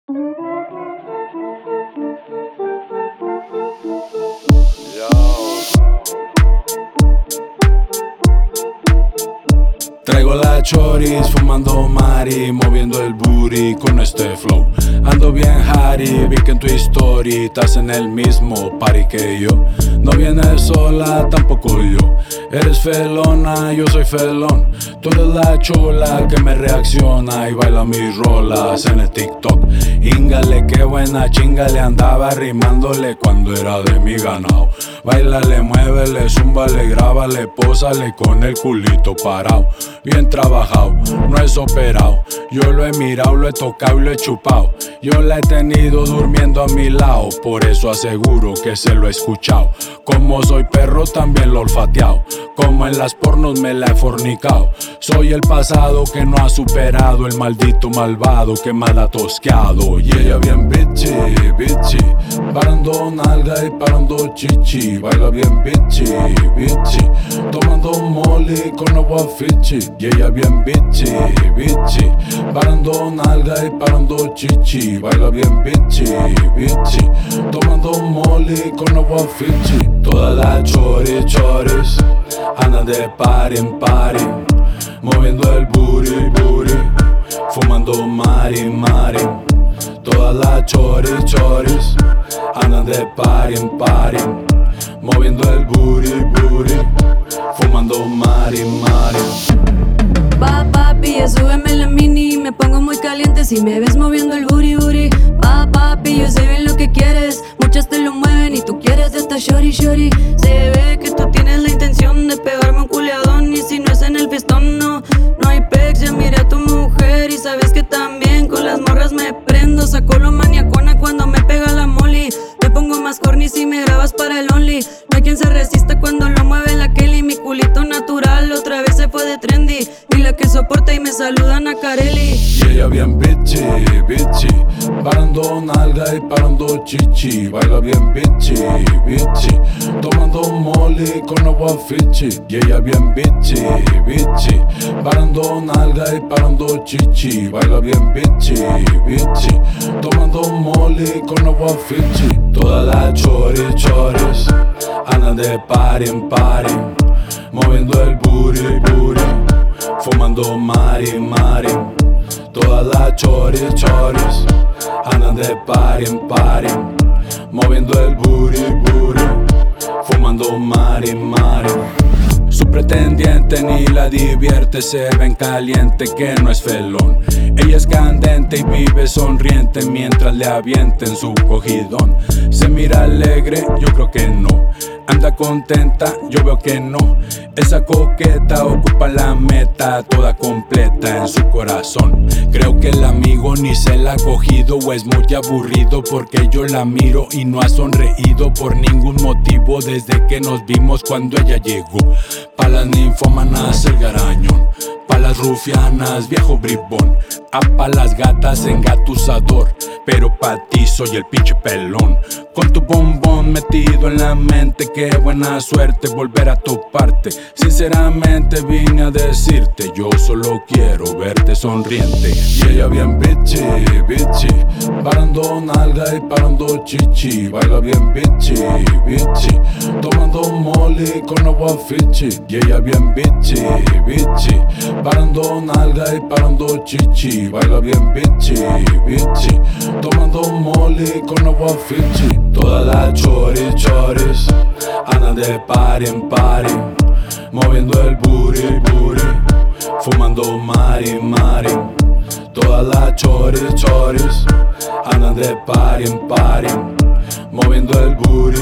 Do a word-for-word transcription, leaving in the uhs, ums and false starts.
Traigo la choris, fumando mari, moviendo el booty con este flow. Ando bien Harry, vi que en tu story estás en el mismo party que yo. No vienes sola, tampoco yo. Eres felona, yo soy felón. Tú eres la chula que me reacciona y baila mis rolas en el TikTok. Íngale, qué buena chinga le andaba rimándole cuando era de mi ganado. Báilale, muévele, zúmbale, grábale, pósale con el culito parado. Bien trabajado, no es operado. Yo lo he mirado, lo he tocado y lo he chupado. Yo la he tenido durmiendo a mi lado, por eso aseguro que se lo he escuchado. Como soy perro también lo he olfateado, como en las pornos me la he fornicado. Soy el pasado que no ha superado, el maldito malvado que mal ha tosqueado. Y ella bien bitchy, bitchy, parando nalga y parando chichi. Baila bien bitchy, bitchy, tomando molly con agua fichi. Y ella bien bitchy, bitchy, parando nalga y parando chichi. Baila bien bitchy, bitchy, tomando molly con agua fichi. Todas las choris, choris, andan de party en party, moviendo el booty, booty, fumando mari, mari. Todas las choris, choris, andan de party en party, moviendo el booty, booty, fumando mari, mari. Pa, papi, ya súbeme la mini. Me pongo muy caliente si me ves moviendo el booty, booty. Pa, papi, yo sé bien lo que quieres. Muchas te lo mueven y tú quieres de esta shorty, shorty. Se ve que tú tienes la intención de pegarme un culeadón. Y si no es en el fiestón, no, no hay pex. Ya miré a tu mujer y sabes que también con las morras me prendo. Saco lo maniacona cuando me pega la molly. Me pongo más corny si me grabas para el only. No hay quien se resista cuando lo mueve la Kelly. Mi culito natural otra vez se fue de trendy. Y la que soporta y me saludan a Carelli. Y ella bien bitchy, bitchy, parando nalga y parando chichi. Baila bien bitchy, bitchy, tomando molly con agua fichi. Y ella bien bitchy, bitchy, parando nalga y parando chichi. Baila bien bitchy, bitchy, tomando molly con agua fichi. Todas las choris, choris, andan de party en party, moviendo el booty, booty, fumando mari, mari. Todas las choris, choris, andan de party en party, moviendo el booty, booty, fumando mari, mari. Su pretendiente ni la divierte, se ven caliente que no es felón. Ella es candente y vive sonriente mientras le avienten su cogidón. Se mira alegre, yo creo que no. Anda contenta, yo veo que no. Esa coqueta ocupa la meta toda completa en su corazón. Creo que el amigo ni se la ha cogido o es muy aburrido porque yo la miro y no ha sonreído por ningún motivo desde que nos vimos cuando ella llegó. Pa' las ninfómanas el garañón, pa' las rufianas viejo bribón, a pa' las gatas engatusador, pero pa' ti soy el pinche pelón. Con tu bombón metido en la mente, qué buena suerte volver a toparte. Sinceramente vine a decirte, yo solo quiero verte sonriente. Y ella bien bitchy, bitchy, parando nalga y parando chichi. Baila bien bitchy, bitchy, tomando molly con agua fichi. Y ella bien bitchy, bitchy, parando nalga y parando chichi. Baila bien bitchy, bitchy, tomando molly con agua fichi. Todas las choris, choris, andan de party en party, moviendo el booty, booty, fumando mari, mari. Todas las choris, choris, andan de party en party, moviendo el booty,